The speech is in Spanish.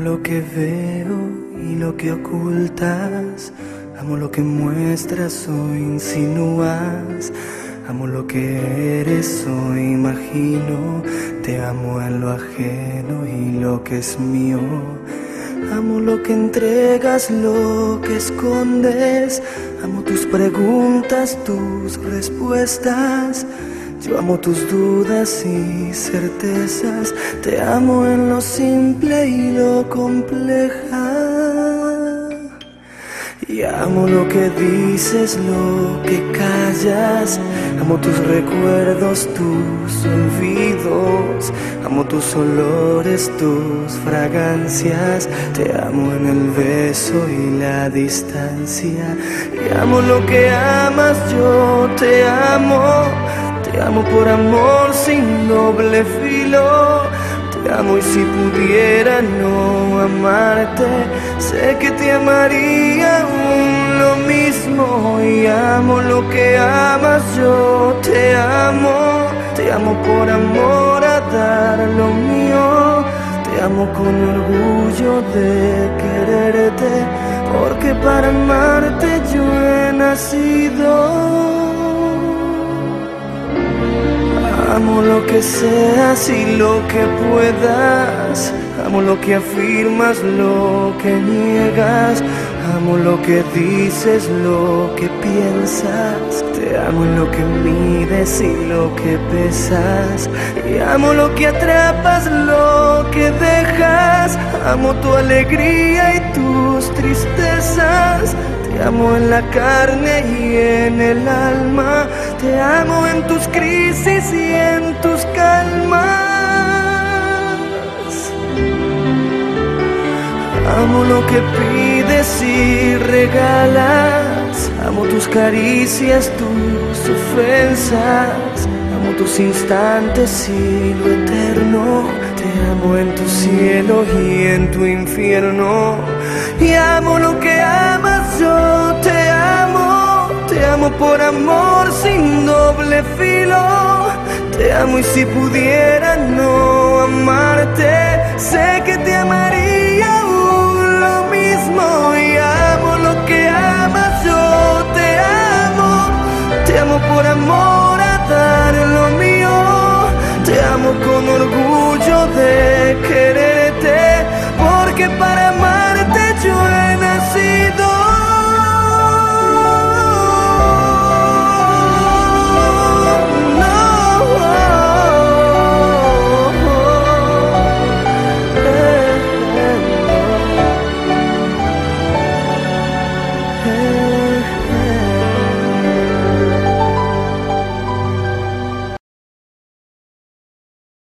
lo que veo y lo que ocultas. Amo lo que muestras o insinúas. Amo lo que eres o imagino. Te amo en lo ajeno y lo que es mío. Amo lo que entregas, lo que escondes. Amo tus preguntas, tus respuestas. Yo amo tus dudas y certezas. Te amo en lo simple y lo compleja. Y amo lo que dices, lo que callas. Amo tus recuerdos, tus olvidos. Amo tus olores, tus fragancias. Te amo en el beso y la distancia. Y amo lo que amas, yo te amo. Te amo por amor sin doble filo. Te amo y si pudiera no amarte, sé que te amaría aún lo mismo. Y amo lo que amas, yo te amo. Te amo por amor a dar lo mío. Te amo con orgullo de quererte, porque para amarte yo he nacido. Amo lo que seas y lo que puedas. Amo lo que afirmas, lo que niegas. Amo lo que dices, lo que piensas. Te amo en lo que mides y lo que pesas. Y amo lo que atrapas, lo que dejas. Amo tu alegría y tus tristezas. Te amo en la carne y en el alma. Te amo en tus crisis y en tus calmas. Amo lo que pides y regalas. Amo tus caricias, tus ofensas. Amo tus instantes y lo eterno. Te amo en tu cielo y en tu infierno. Y amo lo que amas, yo te amo. Te amo por amor sin doble filo. Te amo y si pudiera no amarte, sé que te amaría aún lo mismo. Y amo lo que amas, yo te amo. Te amo por amor a dar lo mío. Te amo con orgullo de quererte, porque para amarte yo he